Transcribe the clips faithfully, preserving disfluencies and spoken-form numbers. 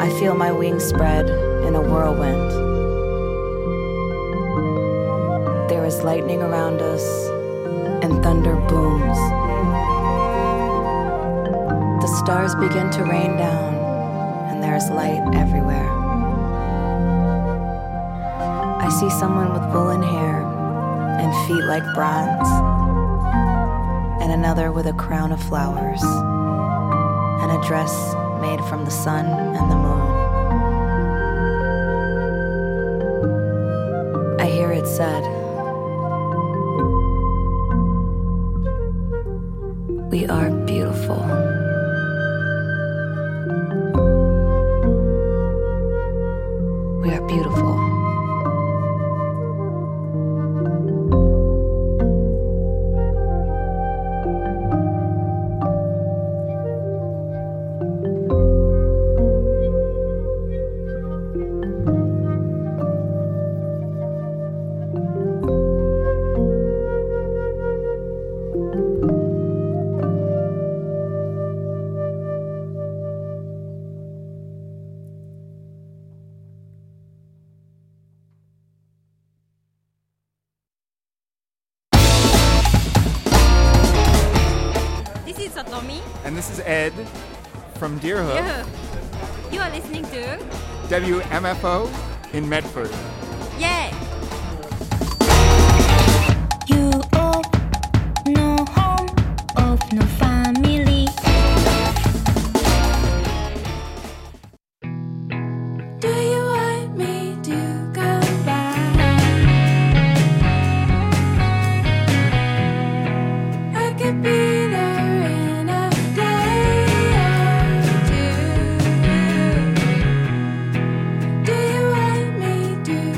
I feel my wings spread in a whirlwind. There is lightning around us and thunder booms. The stars begin to rain down and there is light everywhere. I see someone with woolen hair and feet like bronze, and another with a crown of flowers and a dress made from the sun and the moon. I hear it said, "We are beautiful." We are beautiful. And this is Ed from Deerhook. Yeah. You are listening to W M F O in Medford. Yeah. You of no home, of no family. Do you want me to come back? I could be there in a day or two. Do you want me to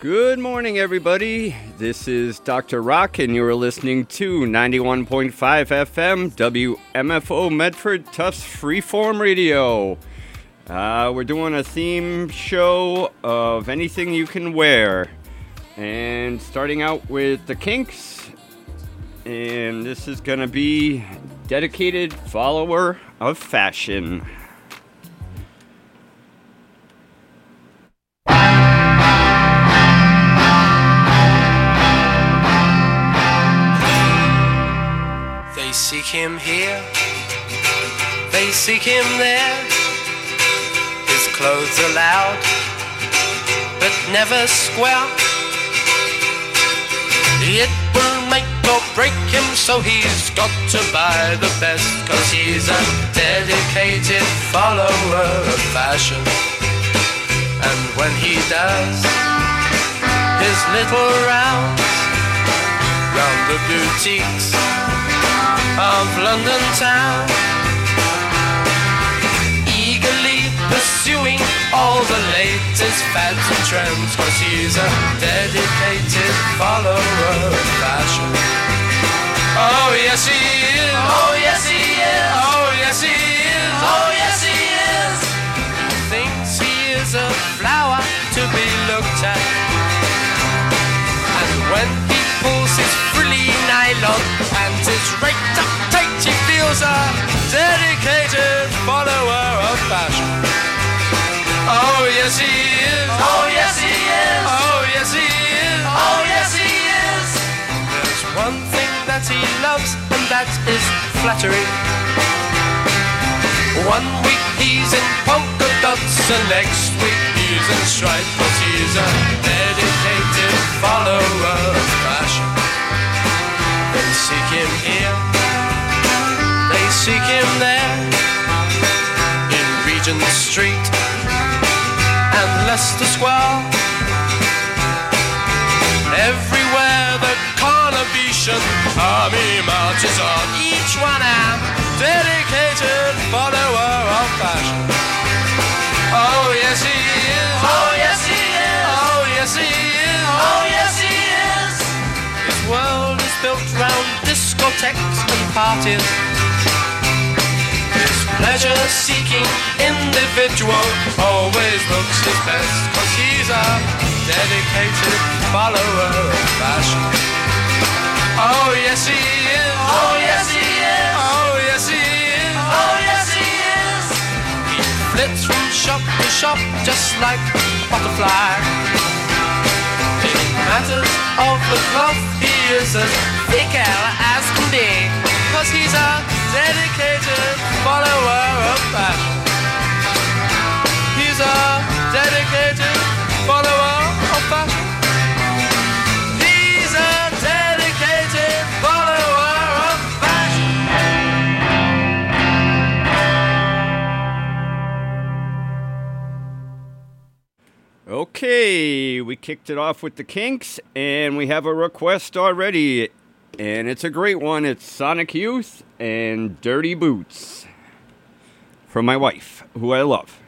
Good morning, everybody. This is Doctor Rock, and you are listening to ninety-one point five F M W M F O Medford Tufts Freeform Radio. Uh, we're doing a theme show of anything you can wear. And starting out with the Kinks. And this is going to be Dedicated Follower of Fashion. They seek him here, they seek him there. His clothes are loud, but never square. It will make or break him, so he's got to buy the best, 'cause he's a dedicated follower of fashion. And when he does his little rounds round the boutiques of London town, eagerly pursuing all the latest fads and trends, 'cause he's a dedicated follower of fashion. Oh yes he is, oh yes he is, oh yes he is, oh yes he is. Thinks he is a flower to be looked at, and when he pulls his frilly nylon and his raked up tight, he feels a dedicated follower of fashion. Oh yes he is, oh yes he is, oh yes he is, oh yes he is. There's one thing that he loves, and that is flattery. One week he's in polka dots, and next week he's in stripes, 'cause he's a dedicated follower of fashion. They seek him here, they seek him there, in Regent Street and Leicester Square. Everywhere the Carnation army marches on, each one a dedicated follower of fashion. Oh yes he is, oh yes he is, oh yes he is, oh yes he is. His world is built round discotheques and parties. His pleasure-seeking individual always looks his best, 'cause he's a dedicated follower of fashion. Oh yes he is, oh yes he is, oh yes he is, oh yes he is. He flits from shop to shop just like a butterfly. In matters of the cloth he is as fickle as can be, 'cause he's a dedicated follower of fashion. He's a dedicated follower of fashion. He's a dedicated follower of fashion. Okay, we kicked it off with the Kinks, and we have a request already, and it's a great one. It's Sonic Youth and Dirty Boots from my wife, who I love.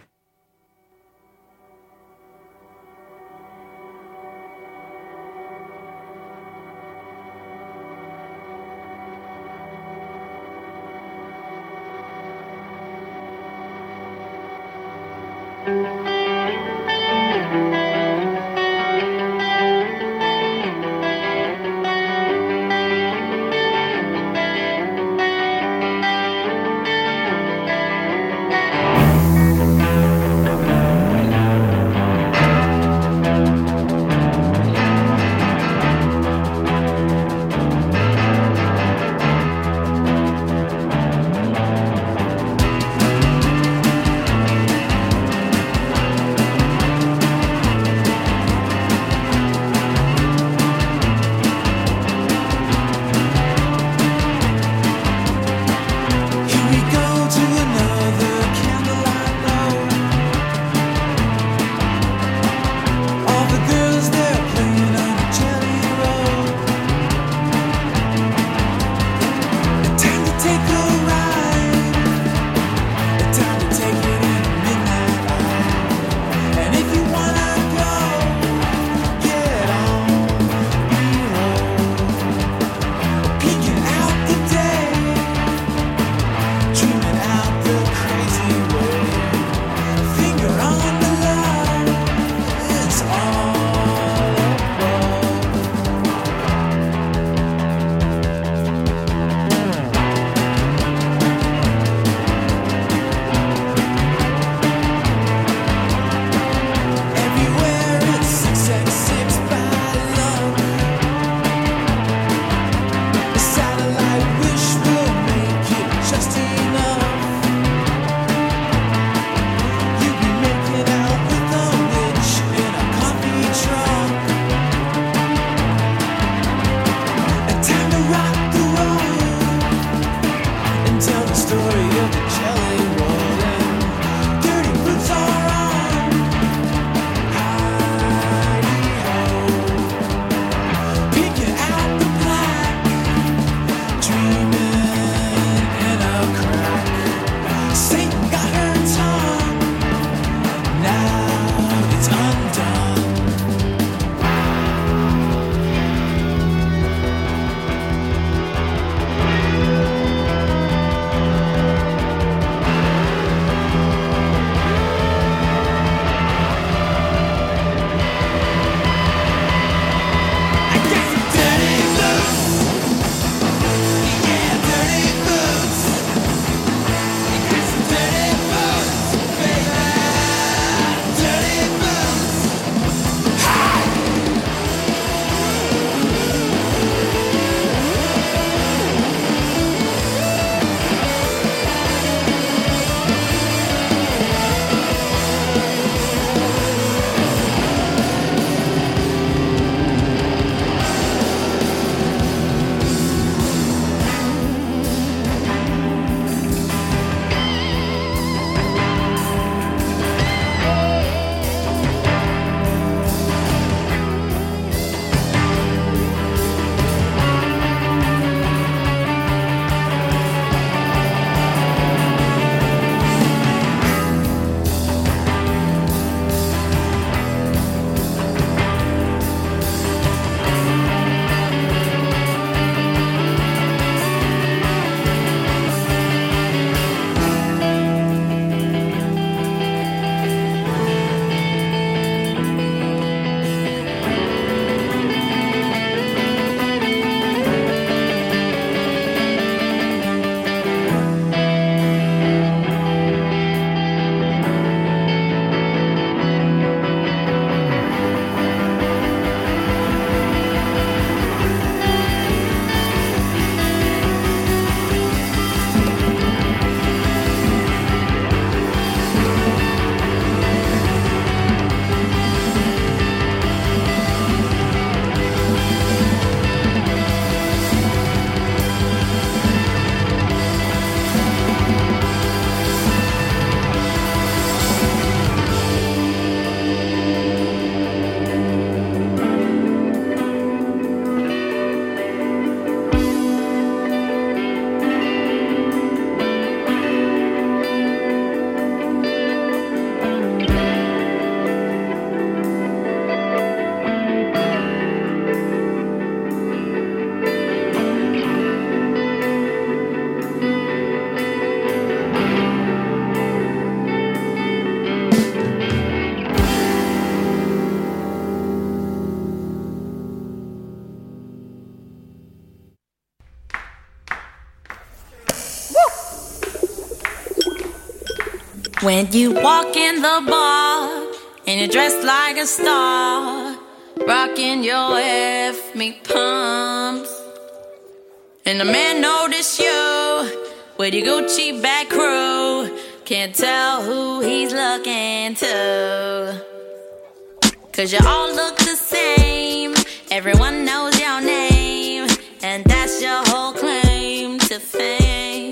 When you walk in the bar and you're dressed like a star, rocking your F me pumps, and the man notice you with your Gucci back crew, can't tell who he's looking to, 'cause you all look the same, everyone knows your name, and that's your whole claim to fame.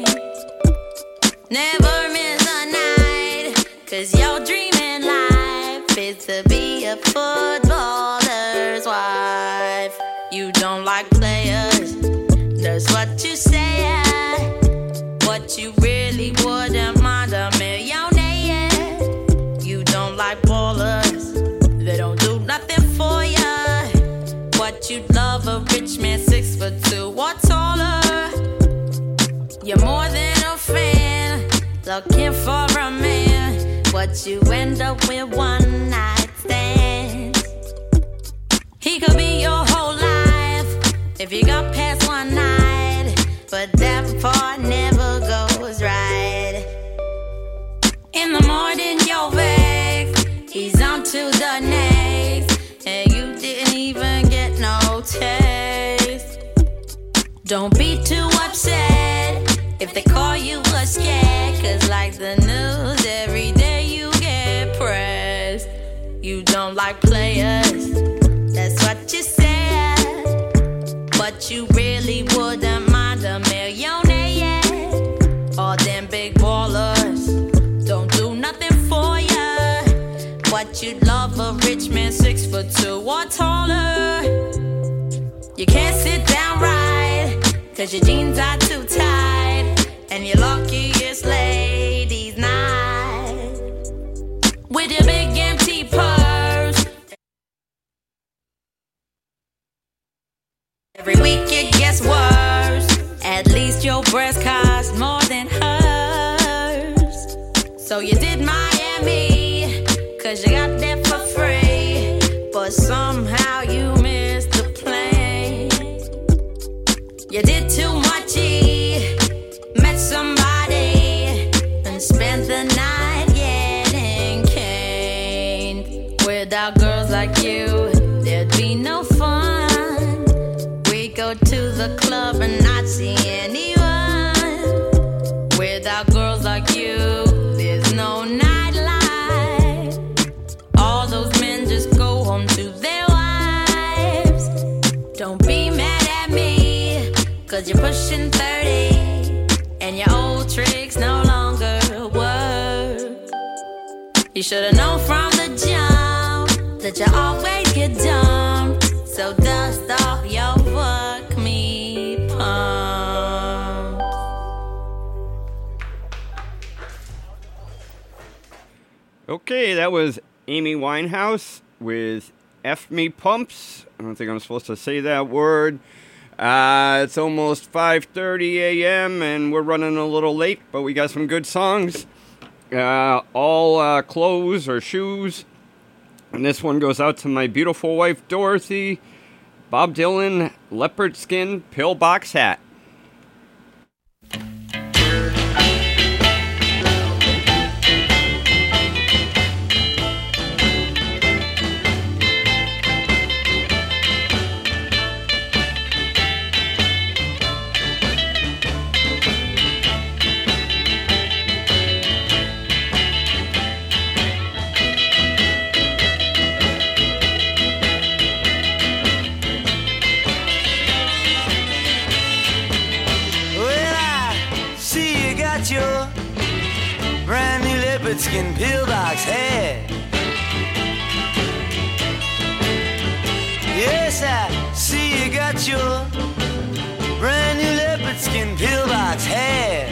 Never miss a night, 'cause your dream in life is to be a footballer's wife. You don't like players, that's what you say. What you really wouldn't mind a millionaire. You don't like ballers, they don't do nothing for ya. What you'd love a rich man six foot two or taller. You're more than a fan, looking for a man. What you end up with one night stands. He could be your whole life if you got past one night, but that part never goes right. In the morning you're vexed, he's on to the next, and you didn't even get no taste. Don't be too upset if they call you a scared, 'cause like the news, every day you get pressed. You don't like players, that's what you said, but you really wouldn't mind a millionaire. All them big ballers don't do nothing for ya. What you'd love a rich man six foot two or taller. You can't sit down right, 'cause your jeans are too tight, and you're lucky it's ladies' night. With your big empty purse, every week it gets worse. At least your breast costs more than hers. So you did Miami, 'cause you got there for free, but somehow you missed the plane. You did too much, E, met somebody, and spent the night getting caned. Without girls like you, there'd be no fun. We go to the club and not see anyone. Without girls like you, there's no nightlife. All those men just go home to their wives. Don't be mad at me, 'cause you're pushing thirty, and your old tricks no longer work. You should've known from the jump that you always get dumped. So dust off your fuck me pump. Okay, that was Amy Winehouse with F Me Pumps. I don't think I'm supposed to say that word. Uh, it's almost five thirty a.m. and we're running a little late, but we got some good songs. Uh, all uh, clothes or shoes. And this one goes out to my beautiful wife, Dorothy. Bob Dylan, Leopard Skin Pillbox Hat. Skin pillbox hat. Yes, I see you got your brand new leopard skin pillbox hat.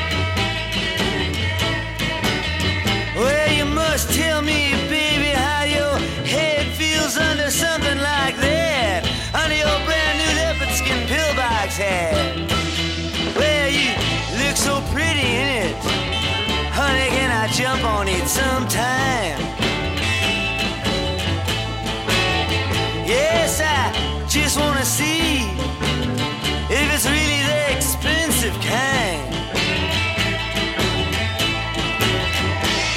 Well, you must tell me, baby, how your head feels under something like that, under your brand new leopard skin pillbox hat. Well, you look so pretty in it. Honey, can I jump on it sometime? Yes, I just wanna see if it's really the expensive kind.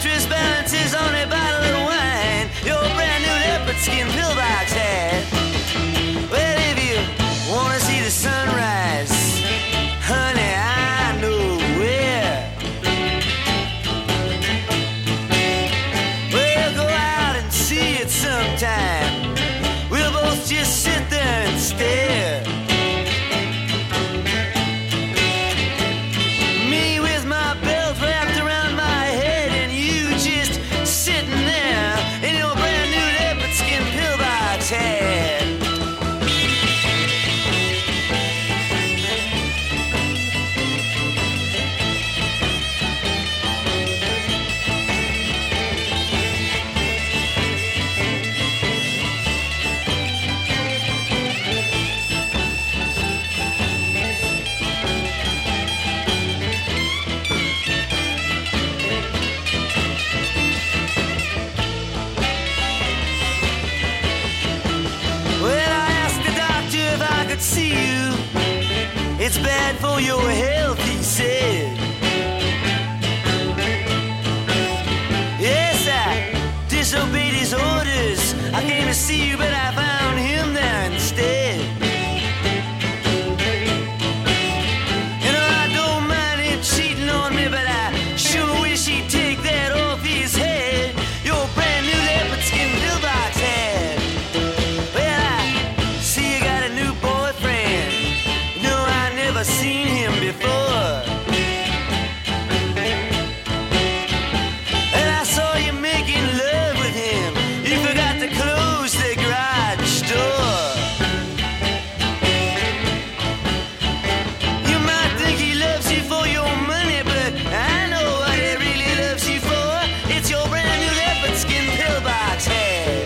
mattress balances on a bottle of wine your brand new leopard skin pillbox hat. Well, if you wanna see the sunrise, honey, I know where. Well, go out and see it sometime. We'll both just sit there and stare. Me with my belt wrapped around my head, and you just sitting there in your brand new leopard skin pillbox hat. See you, it's bad for your health, he said. Yes, I disobeyed his orders. I came to see you, but I found him there instead. You know, I don't mind him cheating on me, but I sure wish he'd take that off his head. Your brand new leopard skin pillbox hat. Well, I see you got a new boyfriend. No, I never seen him before. And I saw you making love with him. You forgot to close the garage door. You might think he loves you for your money, but I know what he really loves you for. It's your brand new leopard skin pillbox hat.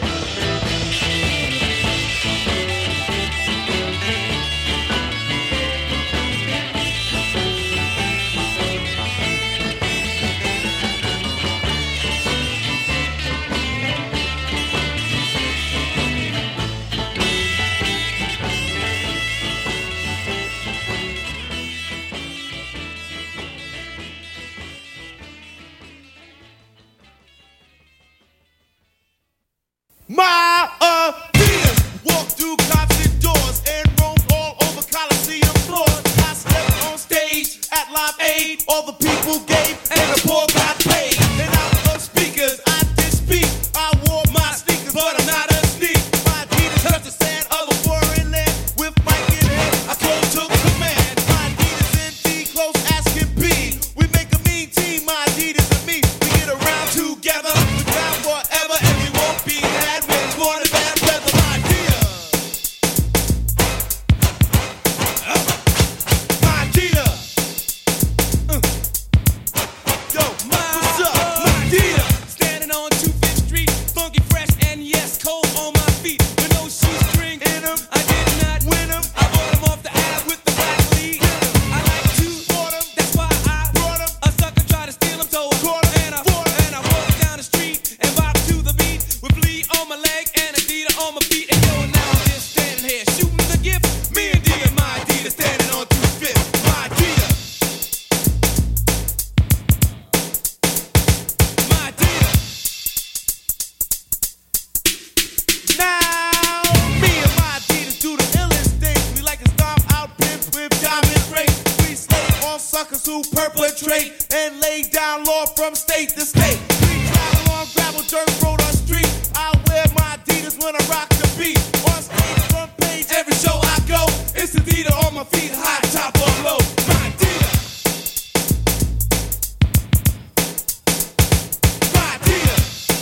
My Adidas walk through concert doors and roam all over Coliseum floors. I stepped on stage at Live Aid. All the people gave and the poor got paid. And out of speakers, I did speak. I wore my sneakers, but I'm not a sneak. My Adidas touched the sand of a foreign land. With mic in hand, I close took command. My Adidas indeed close as can be. We make a mean team, my Adidas and me. We get around together, we down forever, and we won't be had when it's morning bad weather. My Adidas, my Adidas. Uh. Yo, what's up? My Adidas. Standing on two Fifth Street, funky, fresh, and yes, cold on my feet. With no shoestring in them, I did not win them. I bought them off the ad with the black lead. I like to bought them, that's why I brought them. A sucker tried to steal them, so I caught them. And I fought and I walked down the street and bopped to the beat with Flea on my leg and Adidas on my feet. And yo, now I'm just standing here shooting the gift. Me and D and my Adidas standing on two Fifth. My Adidas. My Adidas. Now, me and my Adidas do the illest things. We like to stomp out pimps with diamond rings. We slay on suckers who perpetrate and lay down law from state to state. We travel on gravel, dirt road or street. I wear my Adidas when I rock the beat. On stage, front page, every show I go. It's Adidas on my feet, high, top or low. My Adidas. My Adidas.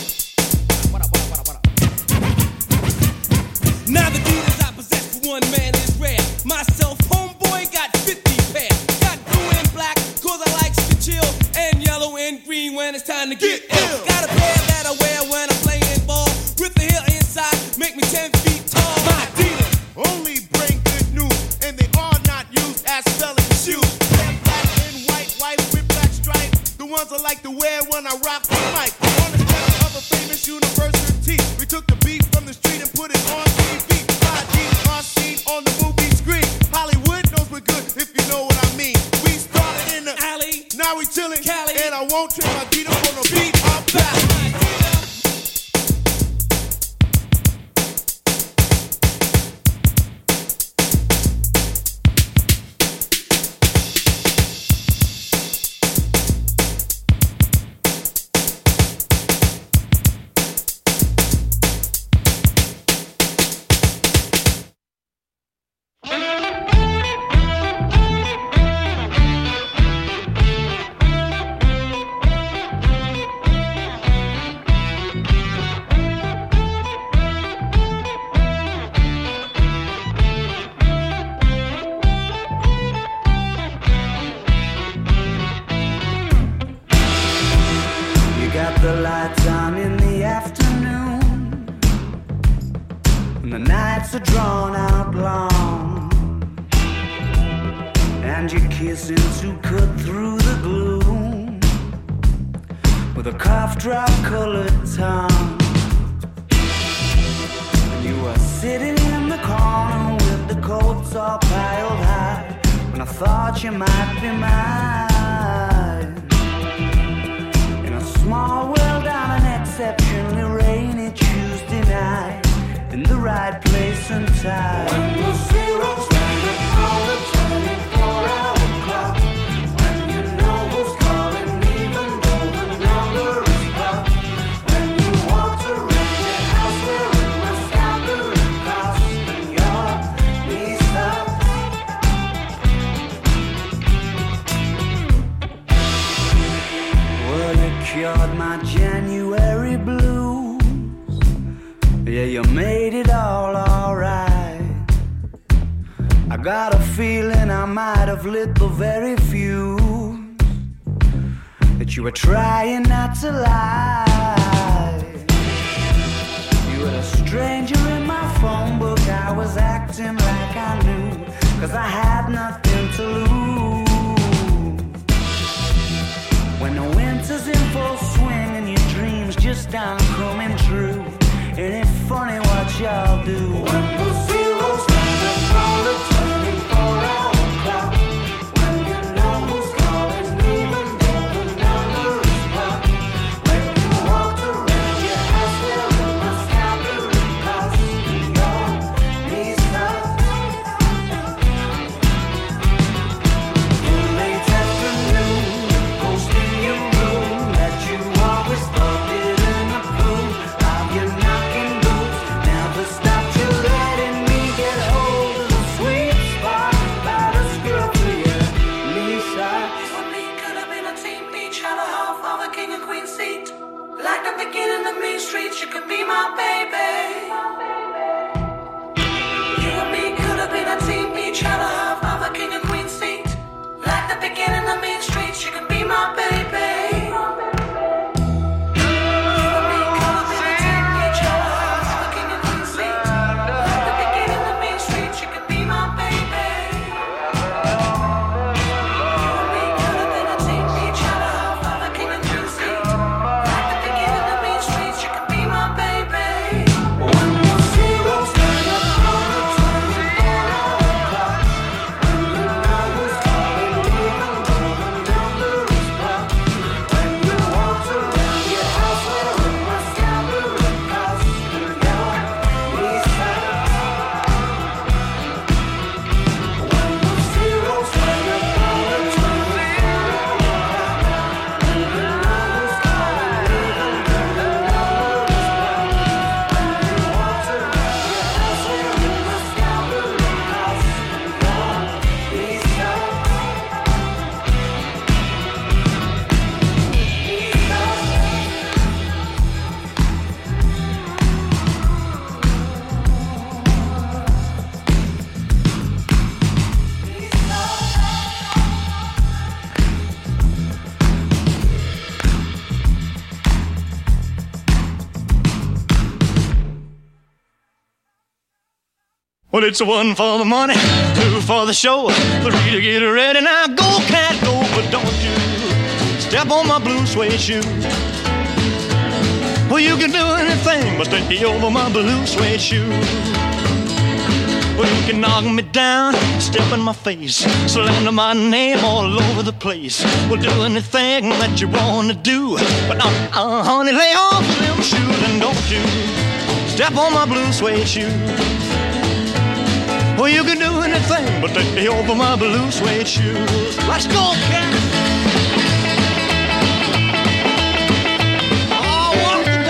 Now the Adidas I possess for one man is rare. Myself, homeboy, got fifty pair. Got blue and black, cause I like to chill. And yellow and green when it's time to get ill. Got a pair that I wear when I'm playing ball. With the heel inside, make me ten feet tall. My Adidas only bring good news, and they are not used as selling shoes. They're black and white, white with black stripes. The ones I like to wear when I rock the mic. On the cover of a famous university, we took the beat from the street and put it on T V. My Adidas are seen on the movie screen. Hollywood knows we're good, if you know what I mean. We started in the alley, now we chillin', Cali, and I won't trade my Adidas for no beat up. the lights on in the afternoon, and the nights are drawn out long, and you're kissing to cut through the gloom with a cough drop colored tongue. And you were sitting in the corner with the coats all piled high, when I thought you might be mine. In a small world on an exceptionally rainy Tuesday night, in the right place and time. When the zero's standing on the twenty-four hour clock, when you know who's calling even though the number is blocked, when you walk around your house wearing my scalpel cross and your knees up. Well, you cured my January blues. Yeah, you made it all alright. I got a feeling I might have lit the very fuse that you were trying not to lie. You were a stranger in my phone book. I was acting like I knew, cause I had nothing to lose. When the winter's in full swing and your dreams just aren't coming true, ain't it funny what y'all do? When the zero's standing on the twenty-four hour clock, when you know who's calling even though the number is blocked, when you walked around your house wearing my scalpel cross and your knees up. In late afternoon, ghost in your room that you always thought didn't approve of your knocking boots. Never stopped you letting me get hold of the sweet spot by the scruff of your Lisa. For me, could have been a team each had a half of a king and queen seat. Like the beginning of Main Street, you could be my baby. You and me could have been a team each had a half of a king and queen seat. Like the beginning of Main Street, you could be my baby. Well, it's one for the money, two for the show, three to get ready. Now go, cat, go, but don't you step on my blue suede shoe. Well, you can do anything but stay over my blue suede shoe. Well, you can knock me down, step in my face, slander my name all over the place. Well, do anything that you want to do, but uh, uh, honey, lay off them shoes and don't you step on my blue suede shoe. Well, you can do anything but take me over my blue suede shoes. Let's go, cat! Oh, walk the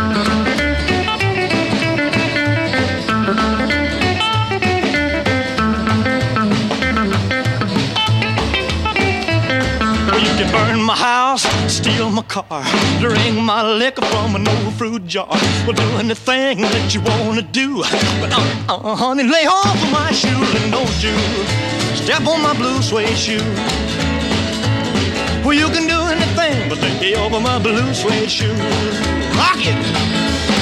Well, you can burn my house, steal my car, drink my liquor from an old fruit jar. Well, do anything that you wanna do, but uh, uh, honey, lay off of my shoes and don't you step on my blue suede shoe. Well, you can do anything anything but lay over my blue suede shoes. Rock it!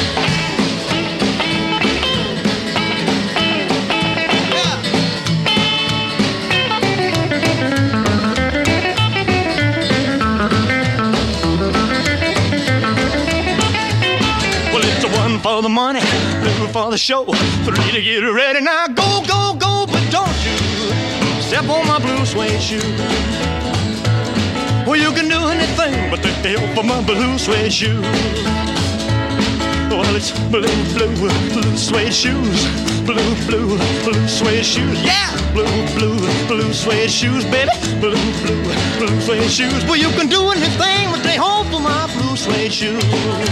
For the money, two for the show, three to get ready. Now go, go, go, but don't you step on my blue suede shoe. Well, you can do anything but the hell for my blue suede shoe. Well, it's blue, blue, blue suede shoes. Blue, blue, blue suede shoes. Yeah! Blue, blue, blue suede shoes, baby. Blue, blue, blue suede shoes. Well, you can do anything but they hold for my blue suede shoes.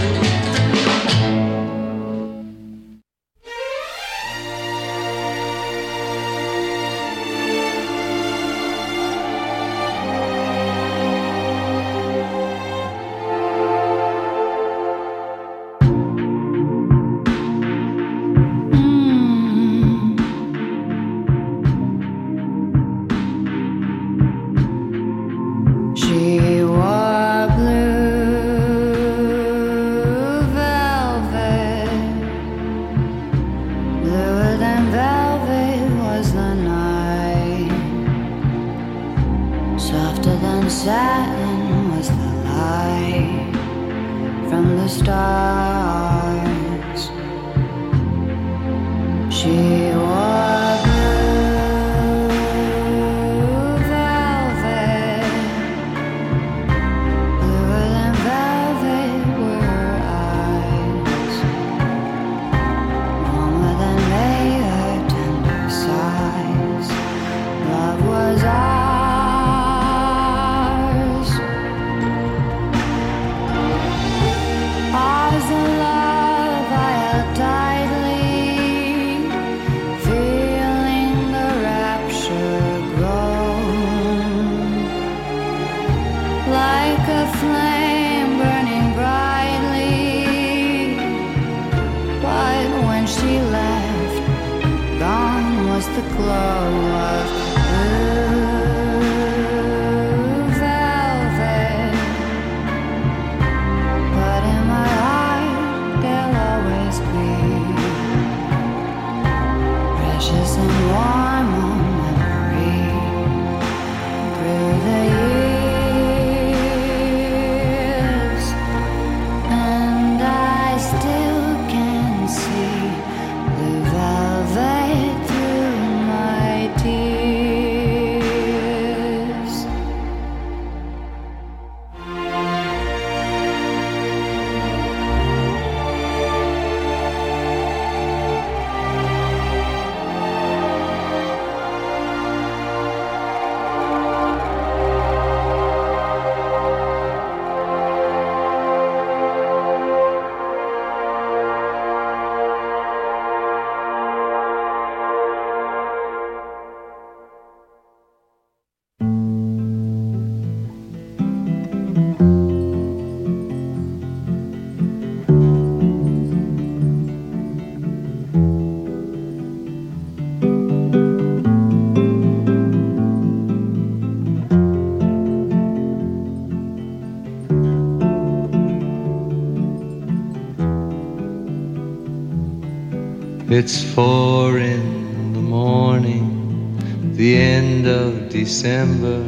It's four in the morning, the end of December.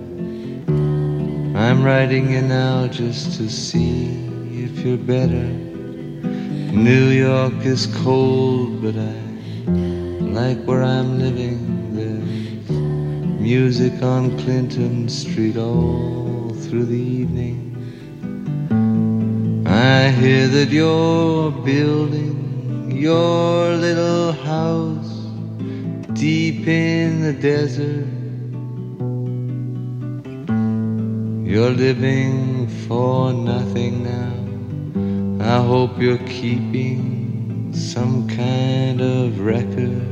I'm writing you now just to see if you're better. New York is cold, but I like where I'm living. There's music on Clinton Street all through the evening. I hear that you're building your little house deep in the desert. You're living for nothing now. I hope you're keeping some kind of record.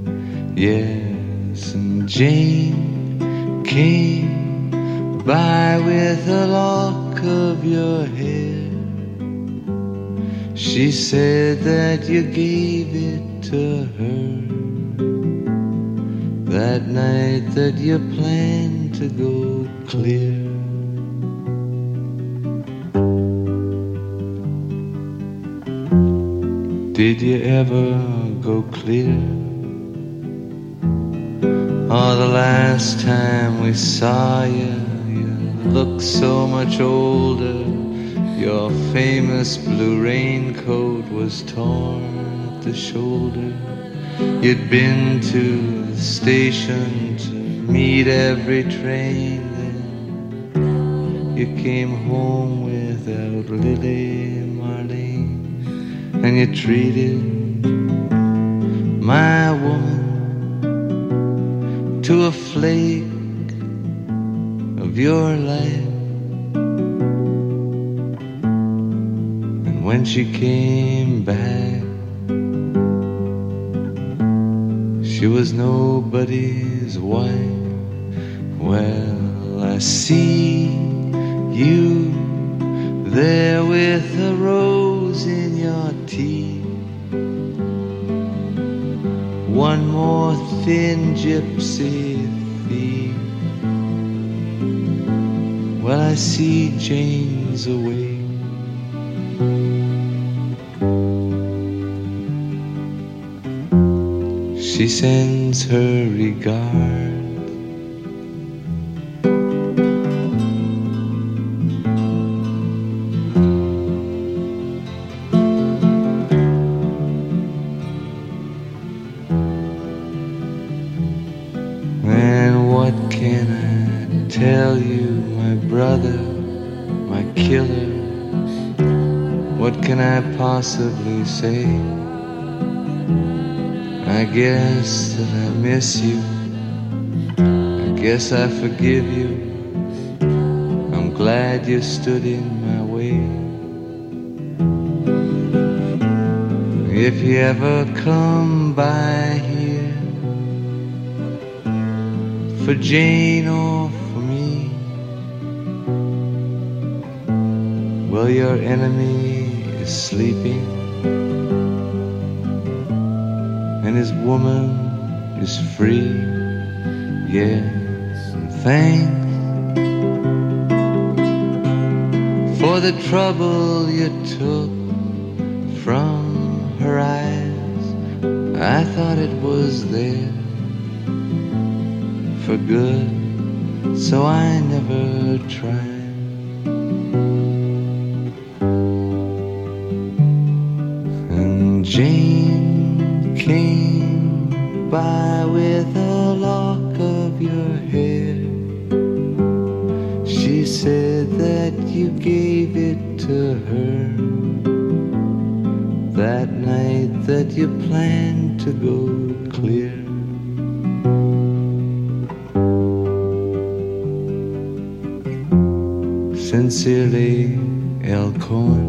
Yes, and Jane came by with a lock of your hair. She said that you gave it to her that night that you planned to go clear. did you ever go clear? Oh, the last time we saw you, you looked so much older. Your famous blue raincoat was torn at the shoulder. You'd been to the station to meet every train. Then you came home without Lily Marlene, and you treated my woman to a flake of your life. And when she came back, she was nobody's wife. Well, I see you there with a rose in your teeth. One more thin gypsy thief. Well, I see Jane's away. She sends her regards. And what can I tell you, my brother, my killer? What can I possibly say? I guess that I miss you. I guess I forgive you. I'm glad you stood in my way. If you ever come by here for Jane or for me, well, your enemy is sleeping, and his woman is free. Yes, and thanks for the trouble you took from her eyes. I thought it was there for good, so I never tried. And Jane came by with a lock of your hair. She said that you gave it to her that night that you planned to go clear. Sincerely, L. Cohen.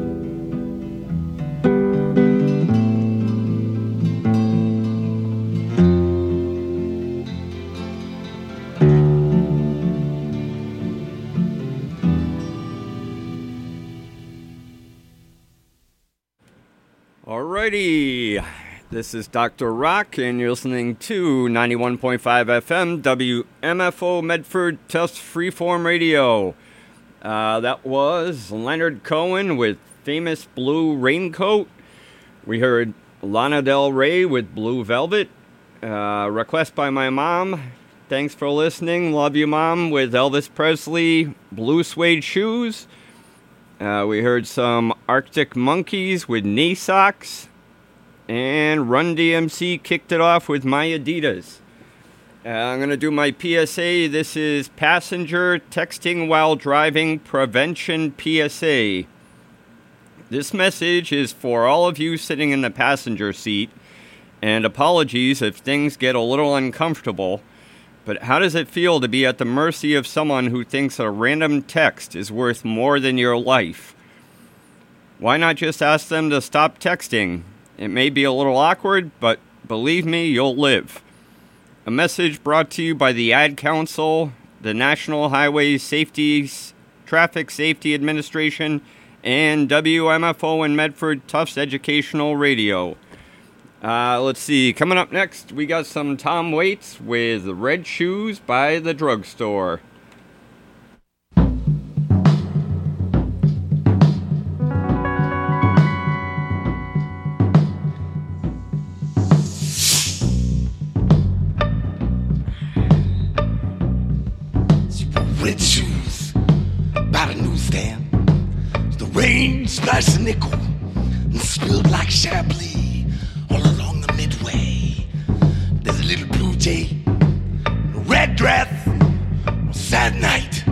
Alrighty, this is Doctor Rock, and you're listening to ninety-one point five F M W M F O Medford Tufts Freeform Radio. Uh, that was Leonard Cohen with Famous Blue Raincoat. We heard Lana Del Rey with Blue Velvet. Uh, request by my mom. Thanks for listening. Love you, Mom, with Elvis Presley, Blue Suede Shoes. Uh, we heard some Arctic Monkeys with Knee Socks. And Run D M C kicked it off with My Adidas. Uh, I'm going to do my P S A. This is Passenger Texting While Driving Prevention P S A. This message is for all of you sitting in the passenger seat. And apologies if things get a little uncomfortable. But how does it feel to be at the mercy of someone who thinks a random text is worth more than your life? Why not just ask them to stop texting? It may be a little awkward, but believe me, you'll live. A message brought to you by the Ad Council, the National Highway Safety Traffic Safety Administration, and W M F O and Medford Tufts Educational Radio. Uh, let's see, coming up next, we got some Tom Waits with Red Shoes by the Drugstore. splashed a nickel and spilled like Chablis all along the midway. There's a little blue jay, a red dress, a sad night.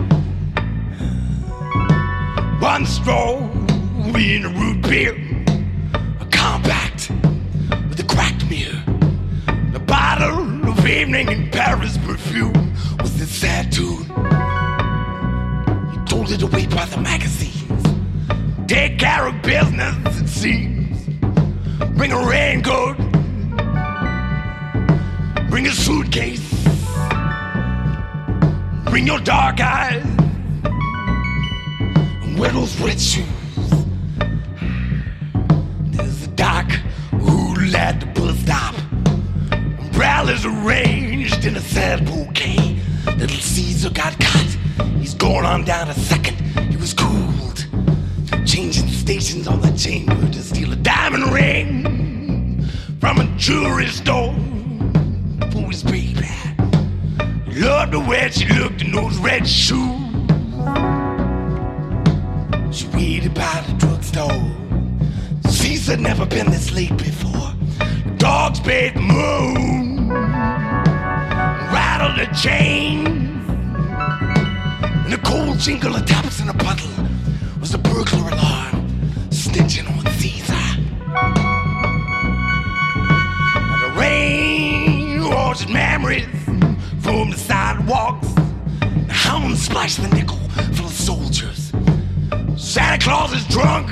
One straw in a root beer, a compact with a cracked mirror, a bottle of evening in Paris perfume was this sad tune. He told it away by the magazines. Take care of business, it seems. Bring a raincoat, bring a suitcase, bring your dark eyes, and wear those red shoes. There's a doc who at the bus stop. Umbrellas arranged in a sad bouquet. Little Caesar got caught. He's going on down a second. He was cooled, changing stations on the chamber to steal a diamond ring from a jewelry store for his baby. He loved the way she looked in those red shoes. She waited by the drugstore. Caesar never been this late before. The dogs bathed the moon, rattled the chain, and the cold jingle of taps in a puddle was the burglar alarm snitching on Caesar. And the rain washed memories from the sidewalks. The hounds splashed the nickel full of soldiers. Santa Claus is drunk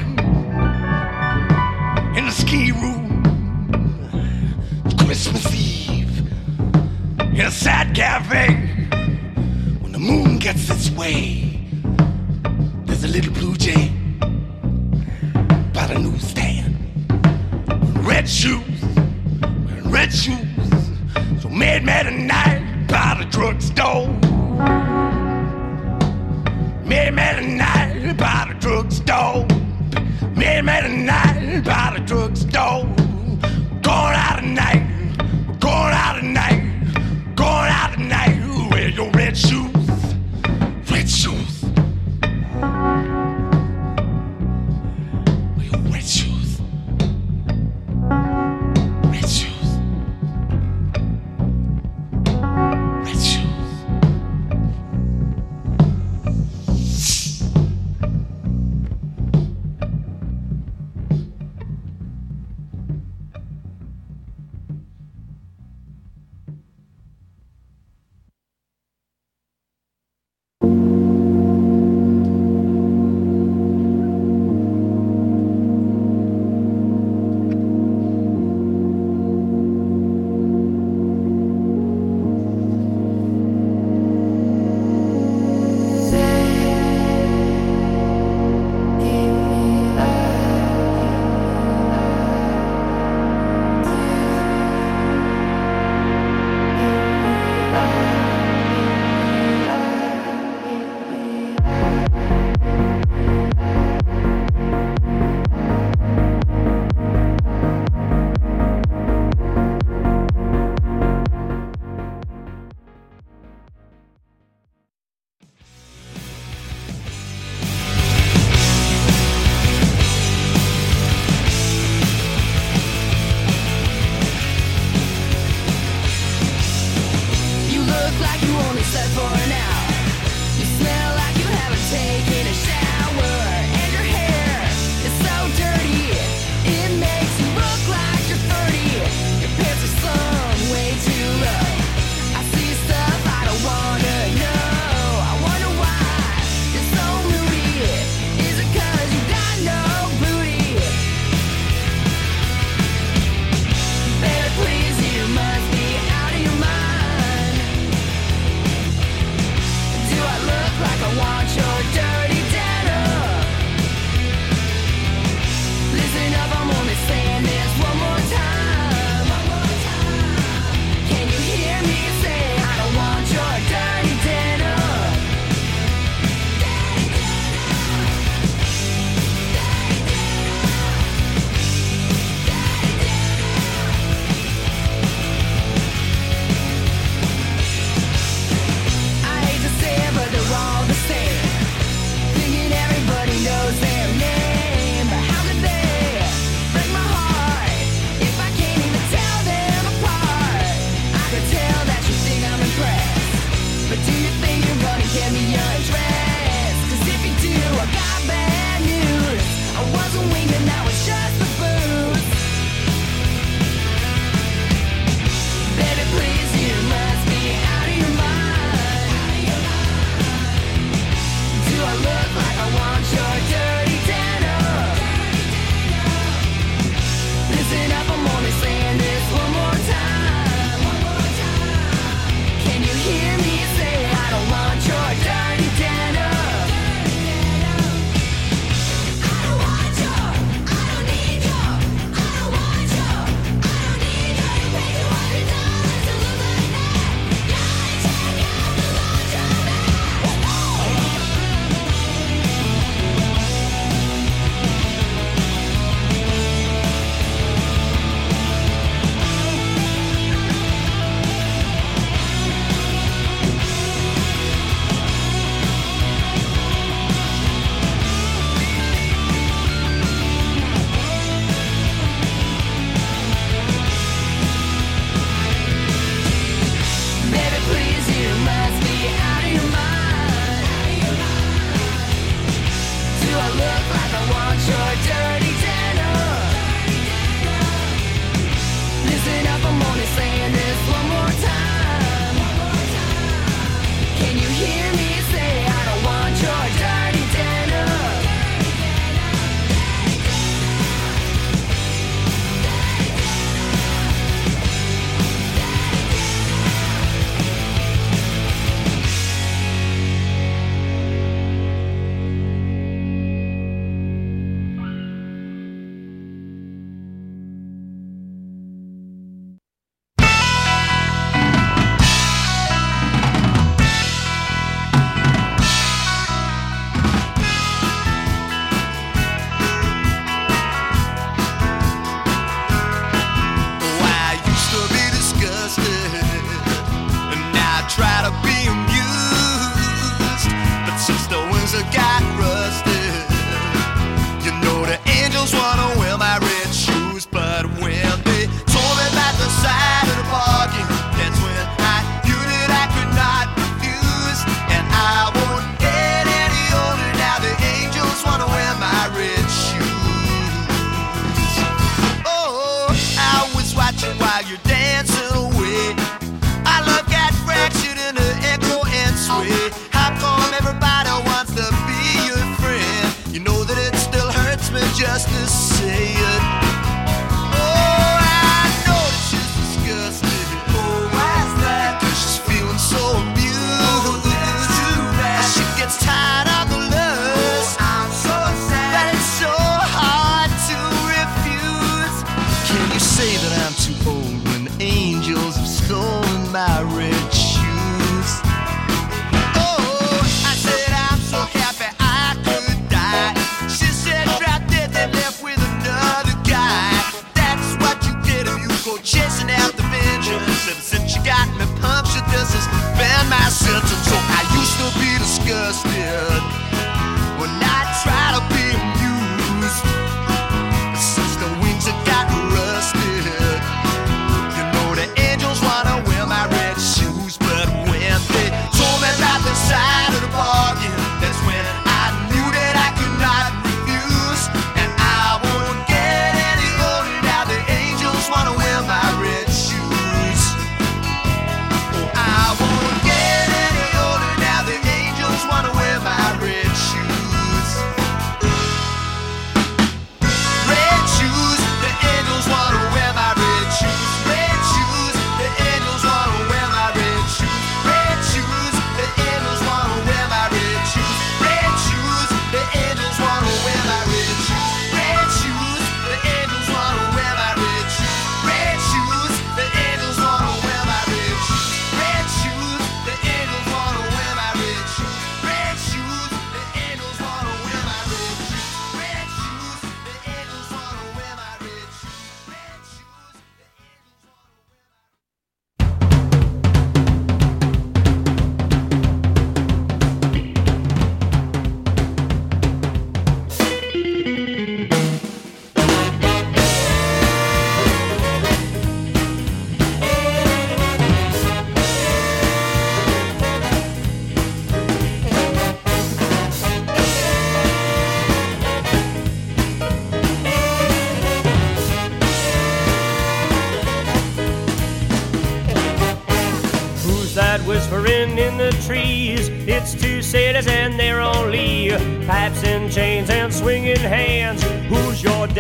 in the ski room. It's Christmas Eve in a sad cafe. When the moon gets its way, there's a little blue jay by the newsstand. Red shoes, wearing red shoes. So mad, mad at night by the drugstore. Mad, mad at night by the drugstore. Mad, mad at night by the drugstore. Going out tonight, going out tonight, going out tonight. Wear your red shoes, red shoes. Wear your red shoes, red shoes, red shoes. screaming, now it's just the booze. Baby, please, you must be out of your mind. Do I look like I want your dirty denim? Listen up, I'm only saying this one more time. Can you hear me say I don't want your dirty denim? Baby, please, you must be out of your mind. Do I look like I want your dirty denim? Listen up, I'm only saying this one more time. Can you hear me say I don't want your dirty denim? Oh, I used to be disgusted, and now I try to be amused. But since the wings have got rusted, you know the angels wanna wear my red shoes. But when they told me about the side of the parking, that's when I knew that I could not refuse. And I won't get any older now. The angels wanna wear my red shoes. Oh, I was watching while you're dancing away. I love got fractured in the echo and sway. How come everybody wants to be your friend? You know that it still hurts me just to say it. Oh, I know that she's disgusted. Oh, why's that? Because she's feeling so abused. Oh, that's too bad. She gets tired of the lust. Oh, I'm so sad that it's so hard to refuse. Can you say that I'm too old when angels have stolen my red shoes? Oh, I said I'm so happy I could die. She said drop dead, they left with another. whispering in the trees. It's two cities and they're only pipes and chains and swinging hands. Who's your dad?